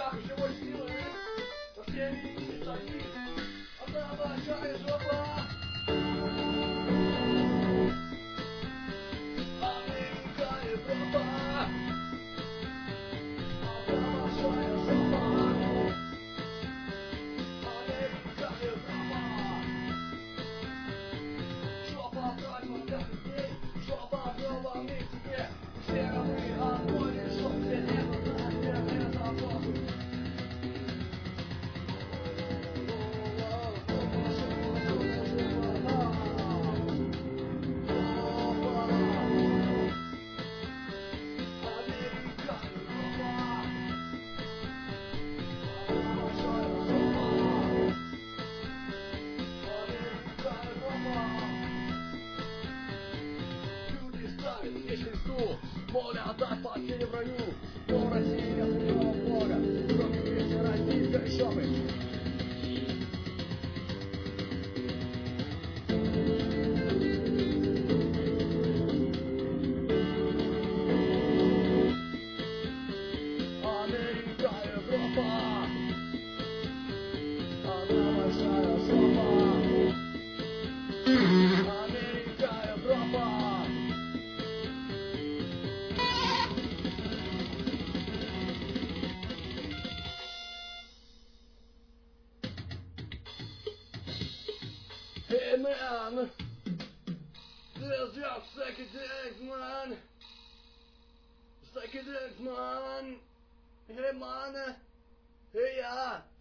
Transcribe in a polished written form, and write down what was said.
руках живой силы, во всеми стоит одна большая жопа. Америка, Европа, одна большая жопа. Америка, Европа, жопа правильно для людей, жопа в новом мире. Все мы огонь, чтоб все небо над нами разошло. Молят о спасении в раю, но Россия снова Бога, кроме вместе российской шопы. Америка, Европа, одна большая жопа. Америка, Европа. Hey man, this just psychedelics man, psychedelics man. Hey man, hey yeah.